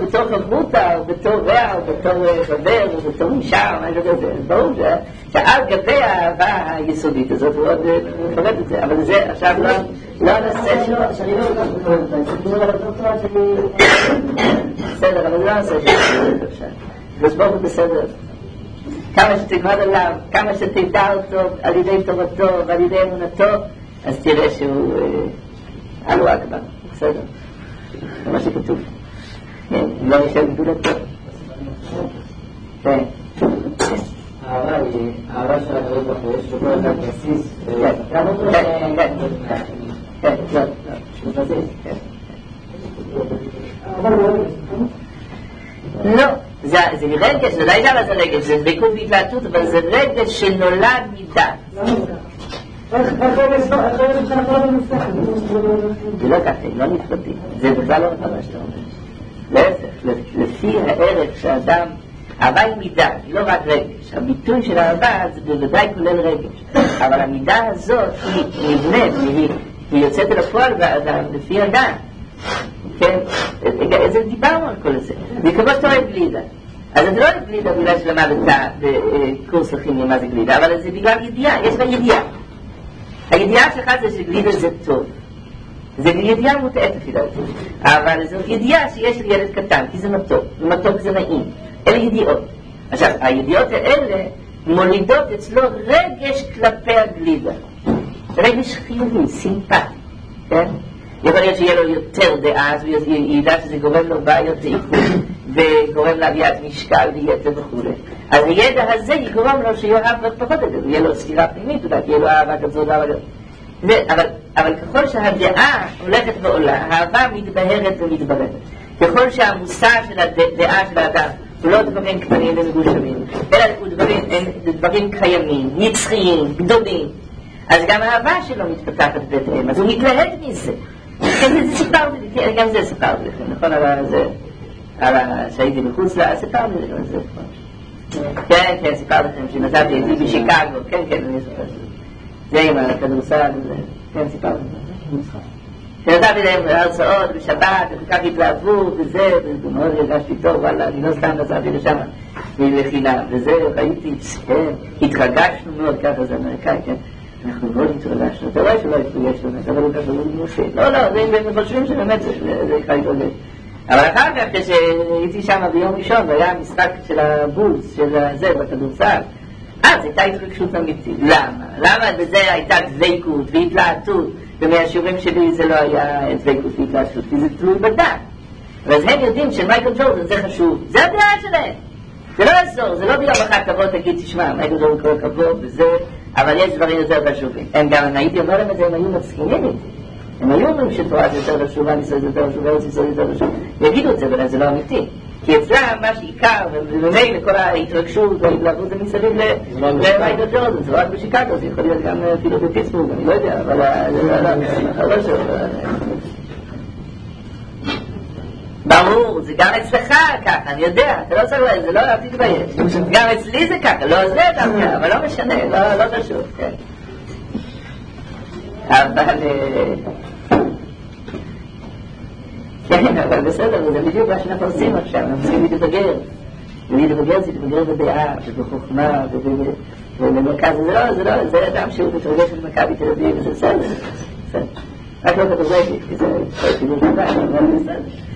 בתור חברותה, או בתור רע, או בתור חבר, או בתור אישה, או משהו כזה. ברור שעל גבי האהבה היסודית הזאת, הוא עוד מפרט את זה, אבל זה עכשיו לא הנושא שלו. שאני לא יודע, בסדר, אבל זה לא הנושא שלו. בסבור הוא בסדר. כמה שתלמד עליו, כמה שתדע אותו על ידי תורתו ועל ידי אמונתו, אז תראה שהוא אלו אכבר, בסדר? זה מה שכתוב. לא נשאר גדולתו. כן. אהבה של הקדוש ברוך הוא, יש לו כל אחד בסיס. כן. לא, זה רגש, זה לא ידע מה זה רגש, זה דבקות והתלהטות, אבל זה רגש שנולד מדעת. זה לא ככה, לא נפרטים, זה בכלל לא נכון מה שאתה אומר. להפך, לפי הערך שהאדם, אהבה היא מידה, היא לא רק רגש. הביטוי של האהבה זה בוודאי כולל רגש, אבל המידה הזאת היא נבנית, היא יוצאת אל הפועל באדם, לפי הדעת. כן, זה דיברנו על כל זה. זה כמו שאתה אוהב גלידה. אז אתה לא אוהב גלידה בגלל שלמדת בקורס לכימיה מה זה גלידה, אבל זה בגלל ידיעה, יש לה ידיעה. הידיעה שלך זה שגלידה זה טוב. זה ידיעה מוטעת לפי דעתי. אבל זו ידיעה שיש לי ילד קטן, כי זה מתוק, ומתוק זה נעים. אלה ידיעות. עכשיו, הידיעות האלה מולידות אצלו רגש כלפי הגלידה. רגש חיובי, סימפטי. כן? יכול להיות שיהיה לו יותר דעה, אז הוא ידע שזה גורם לו בעיות עיכול, וגורם להביאת משקל ויתר וכו'. אז הידע הזה יגרום לו שיאהב פחות את זה, יהיה לו סתירה פנימית, יהיה לו אהבה כזאת, אבל ככל שהדעה הולכת ועולה, האהבה מתבהרת ומתבררת. ככל שהמושא של הדעה של האדם הוא לא דברים קטנים ומגושמים, אלא הוא דברים קיימים, נצחיים, גדולים, אז גם האהבה שלו מתפתחת בהתאם, אז הוא מתלהב מזה. זה סיפרתי, גם זה סיפרתי לכם, נכון? על שהייתי בחוץ לה, סיפרתי לכם על זה. כן, סיפרתי לכם שנסעתי הייתי בשיקגו, כן, אני זוכר. זה עם הכדורסל, כן, סיפרתי לכם. שנסעתי להם הרצאות בשבת, וכך התלהבו, וזה, ומאוד הרגשתי טוב, וואלה, אני לא סתם נסעתי לשם, לחינם, וזה, ראיתי, כן, התרגשנו מאוד, ככה זה אמריקאי, כן. אנחנו מאוד התרגשנו, אתה רואה שלא התרגש לנו, אבל הוא ככה לא מושה. לא, הם חושבים שבאמת זה חי תרגש. אבל אחר כך, כשהייתי שם ביום ראשון, והיה המשחק של הבולס, של זה, בכדורסל, אז הייתה התרגשות אמיתית. למה? למה בזה הייתה דבקות והתלהטות, ומהשיעורים שלי זה לא היה דבקות והתלהטות, כי זה תלוי בדעת. ואז הם יודעים שמייקל ג'ורדן זה חשוב, זה הדעה שלהם. זה לא יעזור, זה לא ביום אחד תבוא תגיד, תשמע, מייקל ג'ורדן כל כבוד וזה, אבל יש דברים יותר חשובים. הם גם, הייתי אומר להם את זה, הם היו מסכימים איתי. הם היו אומרים שתורה זה יותר חשוב, אני עושה את זה יותר חשוב, ארץ ישראל יותר חשוב. יגידו את זה, אבל זה לא אמיתי. כי אצלם מה שעיקר, וממילא לכל ההתרגשות וההתלהבות זה מסביב למייקל ג'ורדן, זה רק בשיקגו, זה יכול להיות גם אפילו בפיטסבורג, אני לא יודע, אבל לא שוב. ברור, זה גם אצלך ככה, אני יודע, אתה לא צריך לזה, זה לא תתבייש. גם אצלי זה ככה, לא זה דווקא, אבל לא משנה, לא חשוב, כן. אבל בסדר, זה בדיוק מה שאנחנו עושים עכשיו, אנחנו צריכים להתבגר. ולהתבגר זה להתבגר בדעה, ובחוכמה, ובמרכז, זה אדם שהוא מתרגש במכבי תל אביב, וזה בסדר. רק לא כדורגל, כי זה כאילו דבר, אבל בסדר.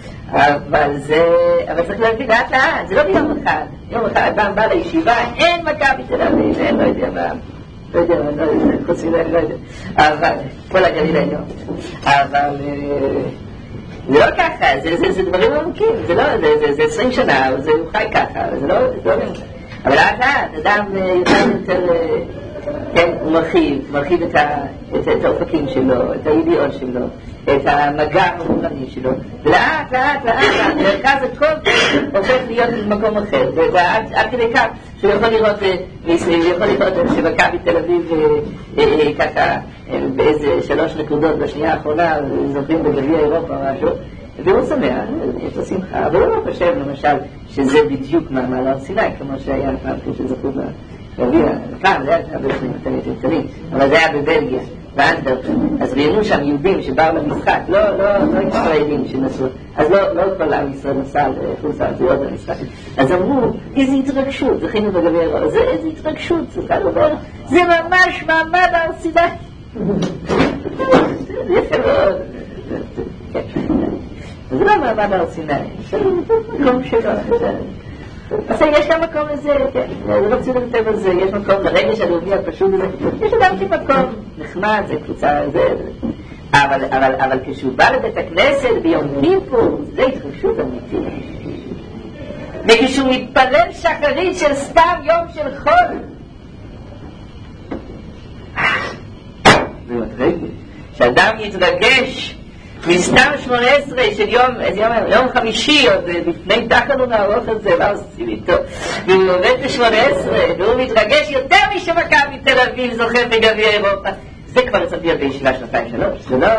אבל צריך להבין לאט לאט, זה לא ביום אחד. יום אחד בא לישיבה, אין מכבי תל אביב, אין, לא יודע מה, חוץ מזה, לא יודע. אבל, כל הגליל העליון. אבל, זה לא ככה, זה דברים עמוקים, זה 20 שנה, זה חי ככה, זה לא דברים. אבל לאט לאט, אדם יותר, כן, הוא מרחיב את האופקים שלו, את הידיעות שלו, את המגע המורני שלו, ולאט, מרכז הכל הופך להיות במקום אחר, עד כדי כך שהוא יכול לראות שמכבי תל אביב ככה באיזה 3 נקודות בשנייה האחרונה, זוכים בגביע אירופה או משהו, והוא שמח, יש לו שמחה, אבל הוא לא חושב למשל שזה בדיוק מעלות סיני, כמו שהיה פעם כשזכו בגביע, פעם זה היה בשני קטנים, אבל זה היה בבלגיה, אז ראיינו שם יהודים שבאו למשחק, לא ישראלים שנסעו, אז לא כל עם ישראל נסע לחוץ לארץ למשחק. אז אמרו, איזו התרגשות, זכינו בגביע אירופה, איזו התרגשות, זה ממש מעמד הר סיני. זה יפה מאוד. זה לא מעמד הר סיני, זה מקום שלו. אז יש גם מקום לזה, זה לא ציון לטבע זה, יש מקום לרגש הלאומי הפשוט הזה, יש גם מקום נחמד, זה קבוצה, אבל כשהוא בא לבית הכנסת ביום כיפור, זה התרגשות אמיתית. וכשהוא מתפלל שחרית של סתם יום של חול, זה רגש, שאדם יתרגש מסתם 18 של יום חמישי, עוד לפני תחלון הארוך הזה, מה עושים איתו? והוא עובד ב-18, והוא מתרגש יותר משמכבי תל אביב זוכה בגביע אירופה. זה כבר יצאתי הרבה ישיבה 2-3, זה לא...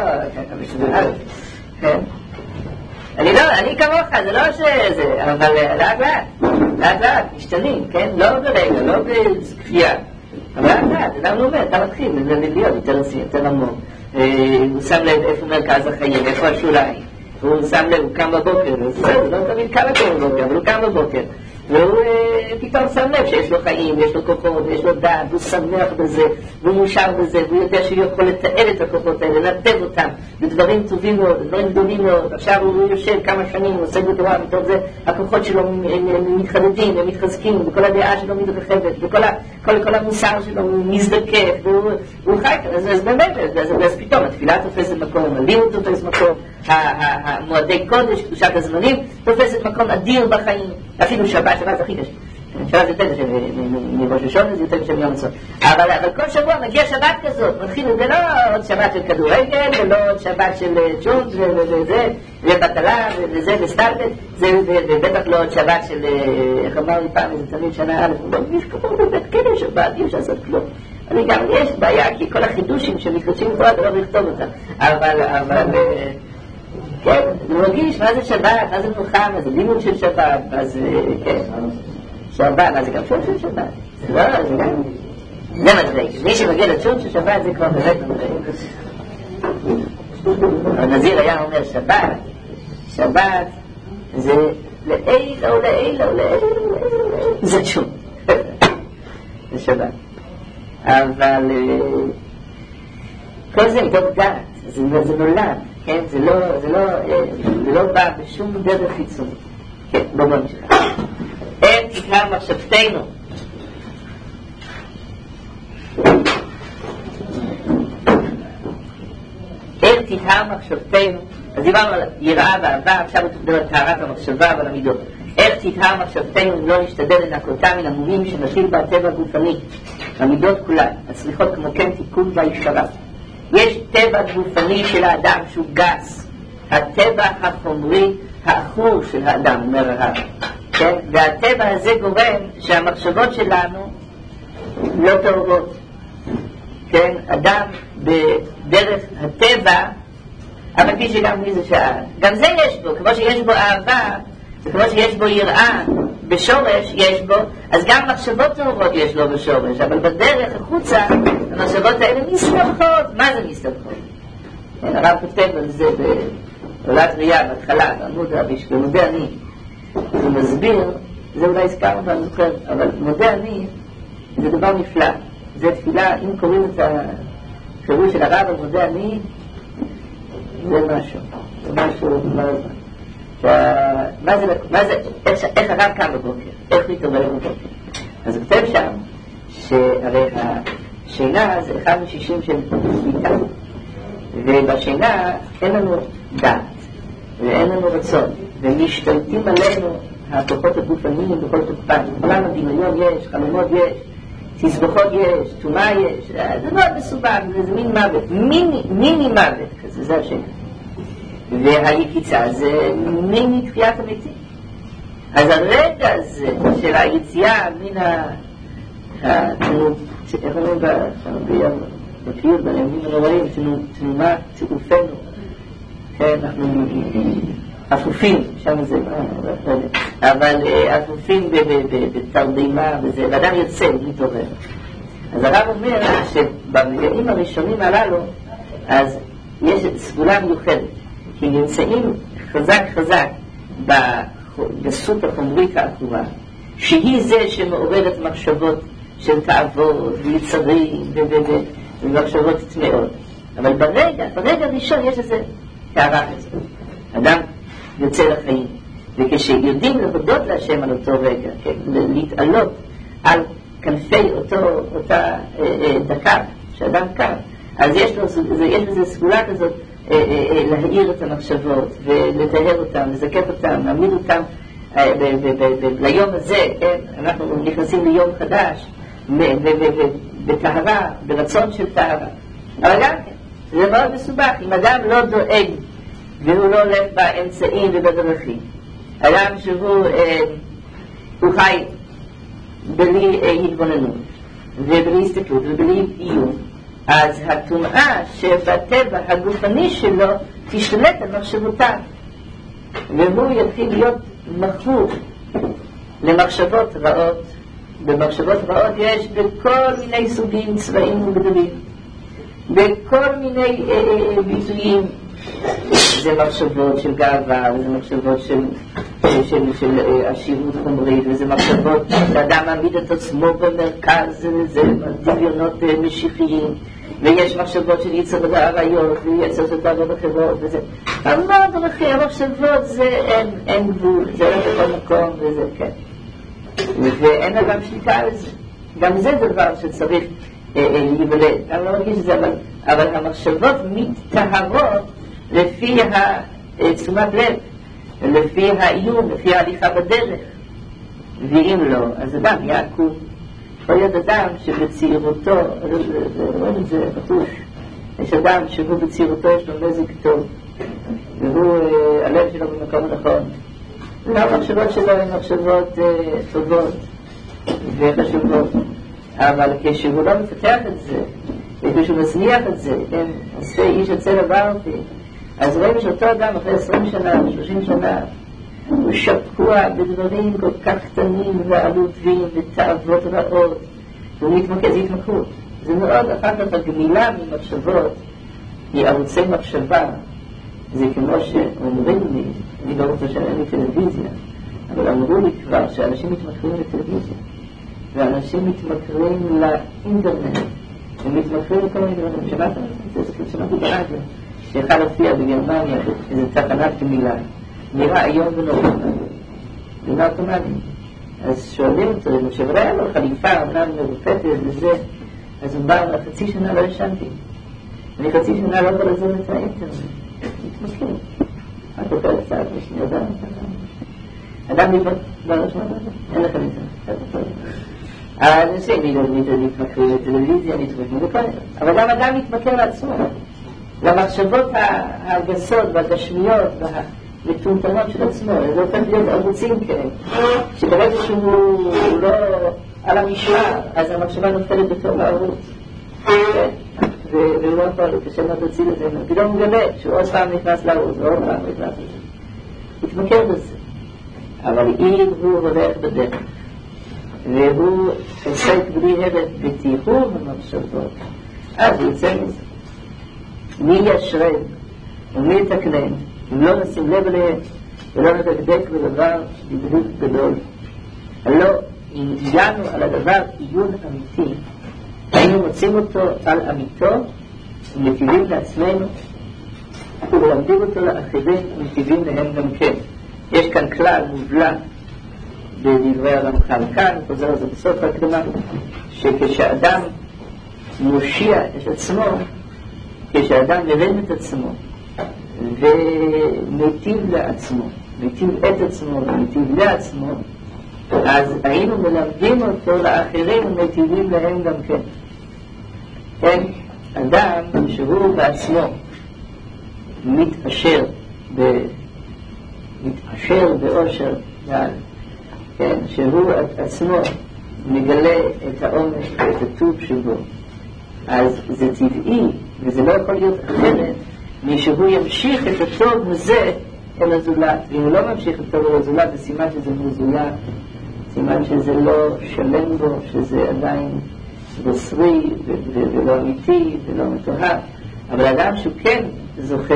אני כמוך, זה לא שזה, אבל לאט לאט, משתנים, כן? לא ברגע, לא בכפייה. אבל לאט, אדם לא אומר, אתה מתחיל, זה להיות יותר עמוק. הוא שם לב איפה מרכז החיים, איפה השוליים, הוא שם לב, הוא קם בבוקר, הוא לא תמיד קם בבוקר, אבל הוא קם בבוקר, והוא פתאום שם לב שיש לו חיים, יש לו כוחות, יש לו דעת, הוא שמח בזה, והוא מושר בזה, והוא יודע שהוא יכול לתאר את הכוחות האלה, לנתב אותם בדברים טובים מאוד, דברים גדולים מאוד. עכשיו הוא יושב כמה שנים, הוא עושה בתורה, מתוך זה הכוחות שלו מתחדדים ומתחזקים, וכל הדעה שלו מתרחבת, וכל המוסר שלו מזדקף, והוא חי, אז באמת, אז פתאום התפילה תופסת מקום, הלימוד תופס מקום, המועדי קודש, קדושת הזמנים, תופסת מקום אדיר בחיים, אפילו שבת זה הכי קשה. שבת זה יותר קשה מראש השונה, זה יותר קשה מיום הסוף. אבל כל שבוע מגיע שבת כזאת, מתחיל, זה לא עוד שבת של כדורגל, ולא עוד שבת של צ'ונט, וזה, ובטלה, וזה, וסטלבט, ובטח לא עוד שבת של, איך אמר לי פעם, איזה תמיד שנה א', יש כמו בבית כלא שבת, אי אפשר לעשות כלום. אני גם, יש בעיה, כי כל החידושים שמתחדשים פה, אתה לא לכתוב אותם. אבל... כן, אני מרגיש מה זה שבת, מה זה מנוחה, מה זה לימוד של שבת, אז כן, שבת, אז זה גם שום של שבת, זה לא, זה גם, זה מדרג, מי שמגיע לשום של שבת זה כבר באמת מדרג. הנזיר היה אומר שבת זה לעילה או לעילה או לעילה, זה שום, זה שבת, אבל כל זה מתוך דעת, זה נולד, כן, זה לא בא בשום דרך חיצונית. כן, בוא נמשיך. אין תקרא מחשבתנו. אין תקרא מחשבתנו. אז דיברנו על יראה ואהבה, עכשיו הוא תדבר על טהרת המחשבה ועל המידות. איך תקרא מחשבתנו אם לא נשתדל לנקותה מן המומים שמכיל בטבע הגופני. המידות כולן, הצליחות כמו כן תיקון והישרה. יש טבע גופני של האדם שהוא גס, הטבע החומרי האחור של האדם, אומר הרב, כן? והטבע הזה גורם שהמחשבות שלנו לא טהורות, כן? אדם בדרך הטבע, אבל כפי שגם מי זה שאל, גם זה יש בו, כמו שיש בו אהבה, וכמו שיש בו יראה, בשורש יש בו, אז גם מחשבות טהורות יש לו בשורש, אבל בדרך החוצה המחשבות האלה מסתבכות. מה זה מסתבכות? הרב כותב על זה בעולת ראייה בהתחלה, בעמוד הראשון, במודה אני, הוא מסביר, זה אולי הזכרנו ואני זוכר, אבל מודה אני זה דבר נפלא, זה תפילה, אם קוראים את הפירוש של הרב על מודה אני, זה משהו איך הרב קם בבוקר, איך הוא התעורר בבוקר. אז הוא כותב שם שהרי השינה זה אחד מ-60 של שליטה, ובשינה אין לנו דעת ואין לנו רצון, ומשתלטים עלינו הכוחות הגופניים בכל תוקפם. עולם הדמיון יש, חלומות יש, תסבוכות יש, תומה יש, זה מאוד מסובך, זה מין מוות, מיני מוות כזה, זה השינה. והיקיצה זה מיני תחיית המתים. אז הרגע הזה של היציאה מן איך אומרים בפיוט בנאומים הנוראים, תנומה צירופנו, אנחנו אפופים, שם זה אבל אפופים בתרדימה וזה, ואדם יוצא מתעורר. אז הרב אומר שברגעים הראשונים הללו אז יש סגולה מיוחדת, כי נמצאים חזק בסות החומרית העקובה, שהיא זה שמעוררת מחשבות של תאוות ויצרים ומחשבות טמאות. אבל ברגע הראשון יש איזה טהרה כזאת. אדם יוצא לחיים, וכשיודעים להודות להשם על אותו רגע, כן? להתעלות על כנפי אותה דקה שאדם קם, אז יש בזה סגולה כזאת להאיר את המחשבות ולטהר אותם, לזקף אותם, להעמיד אותם ליום הזה, כן? אנחנו נכנסים ליום חדש בטהרה, ברצון של טהרה. אבל גם זה מאוד מסובך. אם אדם לא דואג והוא לא הולך באמצעים ובדרכים, אדם שהוא חי בלי התבוננות ובלי הסתכלות ובלי איום, אז הטומאה שבטבע הגופני שלו תשתלט על מחשבותיו, והוא יתחיל להיות מכור למחשבות רעות. במחשבות רעות יש בכל מיני סוגים, צבעים וגדולים, בכל מיני ביטויים. זה מחשבות של גאווה, וזה מחשבות של עשירות חומרית, וזה מחשבות שאדם מעמיד את עצמו במרכז, זה דמיונות משיחיים, ויש מחשבות של יצר ועריות, ויצר של דאגות אחרות, וזה המון דרכי המחשבות, זה אין גבול, זה לא בכל מקום, וזה כן. ואין אדם שליטה על זה. גם זה דבר שצריך להיוולד. אני לא מרגיש את זה, אבל המחשבות מתטהרות לפי תשומת לב, לפי האיום, לפי ההליכה בדרך. ואם לא, אז אדם יעקוב. יכול להיות אדם שבצעירותו, רואים את זה בחוש, יש אדם שהוא בצעירותו יש לו מזג טוב, והוא הלב שלו במקום הנכון. המחשבות שלו הן מחשבות טובות וחשובות, אבל כשהוא לא מפתח את זה וכשהוא מזניח את זה, עושה איש עצל עברתי, אז רואים שאותו אדם אחרי 20 שנה, 30 שנה, הוא שקוע בדברים כל כך קטנים ועלובים ותאוות רעות, והוא מתמקד, זה התמקרות. זה מאוד אחר כך הגמילה ממחשבות היא ערוצי מחשבה. זה כמו שאומרים לי, אני לא רוצה שאין לי טלוויזיה, אבל אמרו לי כבר שאנשים מתמכרים לטלוויזיה, ואנשים מתמכרים לאינטרנט, הם מתמכרים לכל מיני דברים. שמעתי ברדיו שיכל להופיע בגרמניה איזו תחנת גמילה, נראה היום ונרקומני. אז שואלים אותו, אם שבראה לו חליפה, אמנם מרופטת וזה, אז הוא בא, חצי שנה לא ישנתי, אני חצי שנה לא יכול לעזור את האינטרנט. מתמכר. את רוצה לצעת משני אדם? אדם מתמכר, אין לכם את זה. האנשים מתמכרים לטלוויזיה, מתמכרים לכל, אבל גם אדם מתמכר לעצמו, למחשבות הגסות והגשמיות והמטומטמות של עצמו. זה הופך להיות ערוצים כאלה, שברגע שהוא לא על המשמר, אז המחשבה נופלת בתור הערוץ. והוא לא יכול, כשם לא תוציא לזה, פתאום הוא מגלה שהוא עוד פעם נכנס לערוץ, ועוד פעם נכנס לזה. התמכר בזה. אבל אם הוא הולך בדרך, והוא עוסק בלי הרף בתיחור המחשבות, אז הוא יוצא מזה. מי ישרב ומי יתקנן, אם לא נשים לב אליהם, ולא נדקדק בדבר בדלות גדול. הלא, אם הגענו על הדבר עיון אמיתי, היינו מוצאים אותו על אמיתו, ומטיבים לעצמנו, ולמדים אותו לאחרים, ומטיבים להם גם כן. יש כאן כלל מובלע בדברי הרמח"ל כאן, חוזר לזה בסוף ההקדמה, שכשאדם מושיע את עצמו, כשאדם מרים את עצמו, ומטיב לעצמו, מטיב את עצמו, ומטיב לעצמו, אז היינו מלמדים אותו לאחרים ומטיבים להם גם כן. כן, אדם שהוא בעצמו מתעשר באושר, כן, שהוא עצמו מגלה את העומק ואת הטוב שבו, אז זה טבעי, וזה לא יכול להיות אחרת משהוא ימשיך את הטוב הזה אל הזולת. ואם הוא לא ממשיך את הטוב אל הזולת, זה סימן שזה מזולת, סימן שזה לא שלם בו, שזה עדיין בוסרי ולא אמיתי ולא מטוהר, אבל אדם שהוא כן זוכה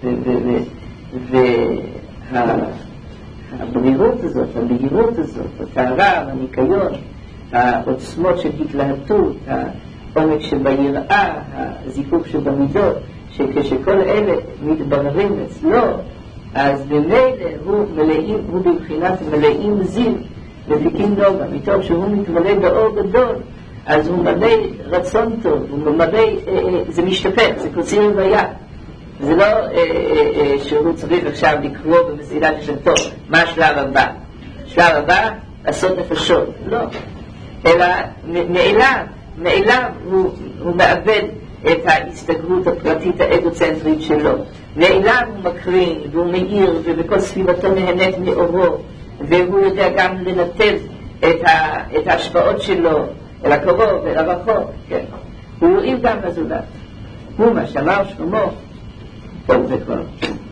והברירות הזאת, הבהירות הזאת, הטהרה, הניקיון, העוצמות של התלהטות, העומק שביראה, הזיכוך שבמידות, שכשכל אלה מתבררים אצלו, אז במילא הוא בבחינת מלאים זיו מפיקים נוגה, מתוך שהוא מתמלא באור גדול, אז הוא מלא רצון טוב, הוא מלא, זה משתפר, זה קוציר הוויה. זה לא שהוא צריך עכשיו לקרוא במסילה של טוב, מה השלב הבא? השלב הבא, לעשות נפשות, לא. אלא מאליו הוא מאבד את ההסתגרות הפרטית האגוצנטרית שלו. מאליו הוא מקרין והוא מאיר וכל סביבתו נהנית מאורו, והוא יודע גם לנתב את ההשפעות שלו אל הקרוב ואל הרחוק, כן. הוא יועיל גם לזולת. הוא מה שאמר שלמה, טוב זה כבר.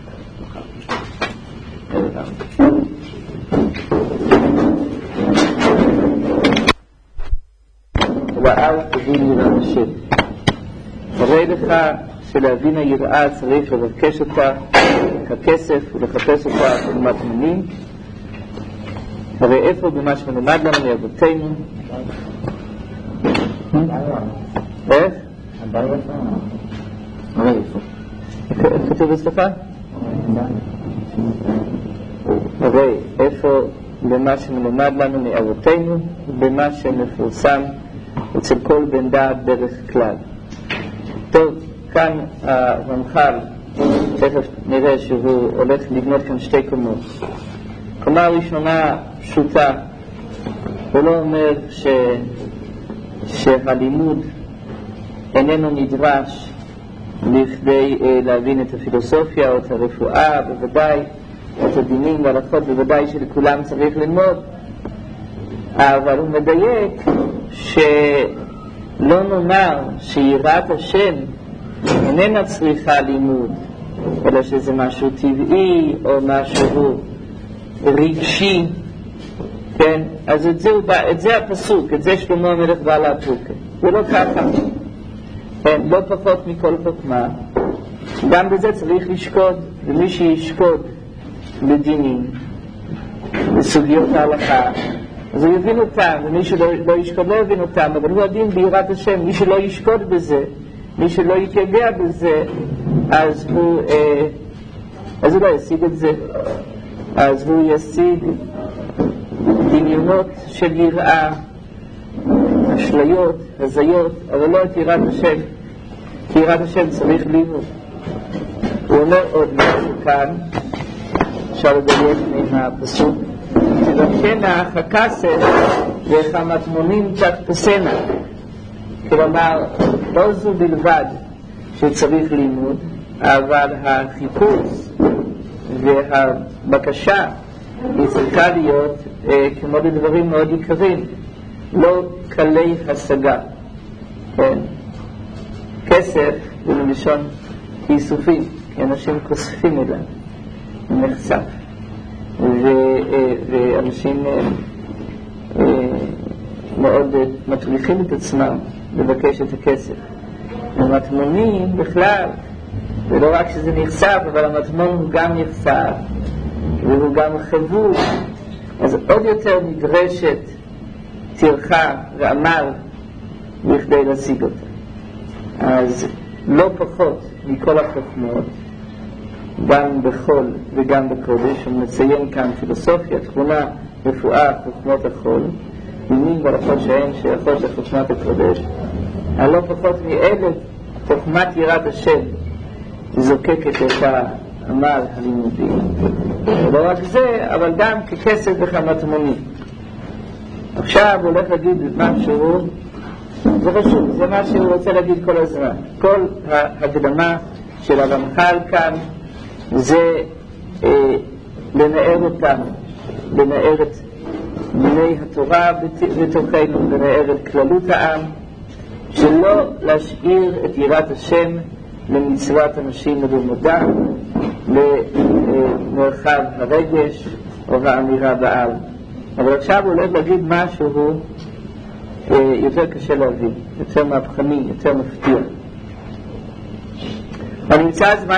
ואל תבין יראה השם. הרי לך שלהבין היראה צריך לבקש אותה ככסף ולחפש אותה במטמונים. הרי איפה במה שמלמד לנו מאבותינו? איך? הרי איפה? כתוב בספר? הרי איפה במה שמלמד לנו מאבותינו ובמה שמפורסם אצל כל בן דעת דרך כלל. טוב, כאן הרמח"ל, תכף נראה שהוא הולך לבנות כאן שתי קומות. קומה ראשונה פשוטה, הוא לא אומר שהלימוד איננו נדרש לכדי להבין את הפילוסופיה או את הרפואה, בוודאי, את הדינים וההלכות, בוודאי שלכולם צריך ללמוד, אבל הוא מדייק שלא נאמר שיראת השם איננה צריכה לימוד, אלא שזה משהו טבעי או משהו רגשי, כן? אז את זה הפסוק, את זה שלמה המלך בא להפוקה. זה לא ככה, כן? לא פחות מכל חוכמה. גם בזה צריך לשקוד, ומי שישקוד בדינים, בסוגיות ההלכה, אז הוא יבין אותם, ומי שלא ישקוד לא יבין אותם, אבל הוא הדין ביראת השם. מי שלא ישקוד בזה, מי שלא יקגע בזה, אז הוא לא ישיג את זה. אז הוא ישיג דמיונות של יראה, אשליות, הזיות, אבל לא את יראת השם, כי יראת השם צריך לימוד. הוא אומר עוד משהו כאן, אפשר לדייק מהפסוק, תבקשנה הכסף וכמטמונים תדפסנה. כלומר, לא זו בלבד שצריך לימוד, אבל החיפוש והבקשה היא צריכה להיות כמו לדברים מאוד יקרים, לא קלי השגה. כן? כסף זה מלשון איסופים, כי אנשים כוספים אליו, הוא נחשף, ואנשים מאוד מטריחים את עצמם לבקש את הכסף. המטמונים בכלל, ולא רק שזה נחשף, אבל המטמון הוא גם נחשף והוא גם חבוש, אז עוד יותר נדרשת טרחה ועמל בכדי להשיג אותה. אז לא פחות מכל החוכמות, גם בחול וגם בקודש, הוא מציין כאן פילוסופיה, תכונה, רפואה, חוכמות החול, דינים והלכות שהן שייכות לחוכמת הקודש, הלא פחות מאלה חוכמת יראת השם זוקקת את העמל הלימודי. לא רק זה, אבל גם ככסף וכמטמונים. עכשיו הוא הולך להגיד משהו, זה חשוב, זה מה שהוא רוצה להגיד כל הזמן. כל ההקדמה של הרמח"ל כאן זה לנער אותנו, לנער את בני התורה בתוכנו, לנער את כללות העם, שלא להשאיר את יראת השם למצוות אנשים ובמודע, למרחב הרגש או האמירה בעל. אבל עכשיו הוא הולך להגיד משהו יותר קשה להבין, יותר מהפכני, יותר מפתיע. אבל נמצא הזמן